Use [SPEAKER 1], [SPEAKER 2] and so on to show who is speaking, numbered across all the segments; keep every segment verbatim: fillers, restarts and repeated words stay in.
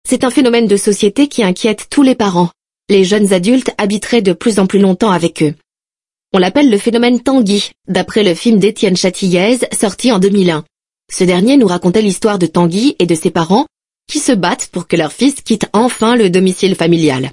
[SPEAKER 1] C'est un phénomène de société qui inquiète tous les parents. Les jeunes adultes habiteraient de plus en plus longtemps avec eux. On l'appelle le phénomène Tanguy, d'après le film d'Étienne Châtillaise sorti en deux mille un. Ce dernier nous racontait l'histoire de Tanguy et de ses parents qui se battent pour que leur fils quitte enfin le domicile familial.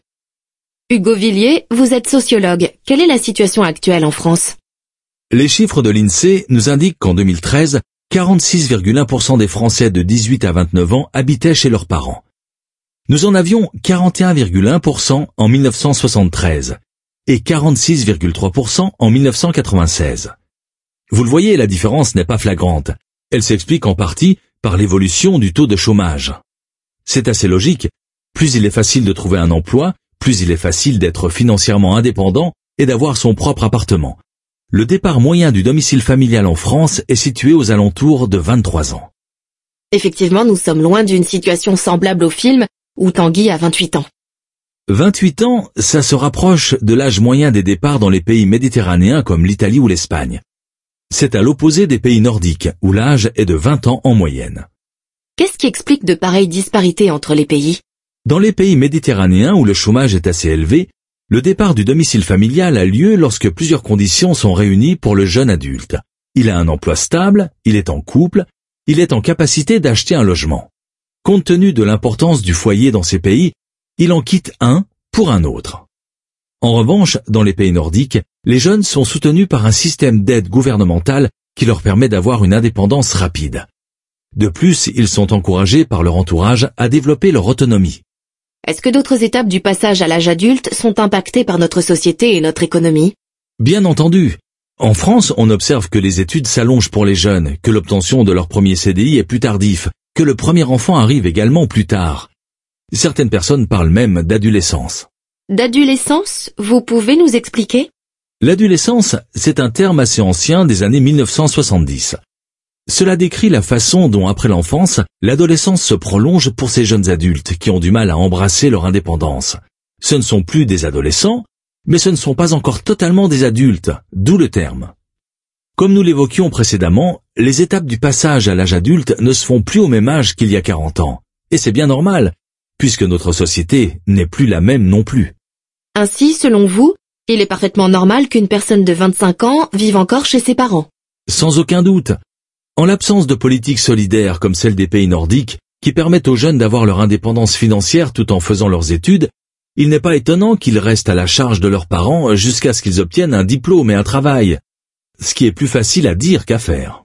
[SPEAKER 1] Hugo Villiers, vous êtes sociologue. Quelle est la situation actuelle en France?
[SPEAKER 2] Les chiffres de l'INSEE nous indiquent qu'en deux mille treize, quarante-six virgule un pour cent des Français de dix-huit à vingt-neuf ans habitaient chez leurs parents. Nous en avions quarante et un virgule un pour cent en mille neuf cent soixante-treize et quarante-six virgule trois pour cent en mille neuf cent quatre-vingt-seize. Vous le voyez, la différence n'est pas flagrante. Elle s'explique en partie par l'évolution du taux de chômage. C'est assez logique. Plus il est facile de trouver un emploi, plus il est facile d'être financièrement indépendant et d'avoir son propre appartement. Le départ moyen du domicile familial en France est situé aux alentours de vingt-trois ans.
[SPEAKER 1] Effectivement, nous sommes loin d'une situation semblable au film où Tanguy a vingt-huit ans.
[SPEAKER 2] vingt-huit ans, ça se rapproche de l'âge moyen des départs dans les pays méditerranéens comme l'Italie ou l'Espagne. C'est à l'opposé des pays nordiques, où l'âge est de vingt ans en moyenne.
[SPEAKER 1] Qu'est-ce qui explique de pareilles disparités entre les pays?
[SPEAKER 2] Dans les pays méditerranéens où le chômage est assez élevé, le départ du domicile familial a lieu lorsque plusieurs conditions sont réunies pour le jeune adulte. Il a un emploi stable, il est en couple, il est en capacité d'acheter un logement. Compte tenu de l'importance du foyer dans ces pays, il en quitte un pour un autre. En revanche, dans les pays nordiques, les jeunes sont soutenus par un système d'aide gouvernementale qui leur permet d'avoir une indépendance rapide. De plus, ils sont encouragés par leur entourage à développer leur autonomie.
[SPEAKER 1] Est-ce que d'autres étapes du passage à l'âge adulte sont impactées par notre société et notre économie?
[SPEAKER 2] Bien entendu. En France, on observe que les études s'allongent pour les jeunes, que l'obtention de leur premier C D I est plus tardif, que le premier enfant arrive également plus tard. Certaines personnes parlent même d'adolescence.
[SPEAKER 1] D'adolescence, vous pouvez nous expliquer?
[SPEAKER 2] L'adolescence, c'est un terme assez ancien des années mille neuf cent soixante-dix. Cela décrit la façon dont, après l'enfance, l'adolescence se prolonge pour ces jeunes adultes qui ont du mal à embrasser leur indépendance. Ce ne sont plus des adolescents, mais ce ne sont pas encore totalement des adultes, d'où le terme. Comme nous l'évoquions précédemment, les étapes du passage à l'âge adulte ne se font plus au même âge qu'il y a quarante ans. Et c'est bien normal, puisque notre société n'est plus la même non plus.
[SPEAKER 1] Ainsi, selon vous, il est parfaitement normal qu'une personne de vingt-cinq ans vive encore chez ses parents.
[SPEAKER 2] Sans aucun doute. En l'absence de politiques solidaires comme celle des pays nordiques, qui permettent aux jeunes d'avoir leur indépendance financière tout en faisant leurs études, il n'est pas étonnant qu'ils restent à la charge de leurs parents jusqu'à ce qu'ils obtiennent un diplôme et un travail. Ce qui est plus facile à dire qu'à faire.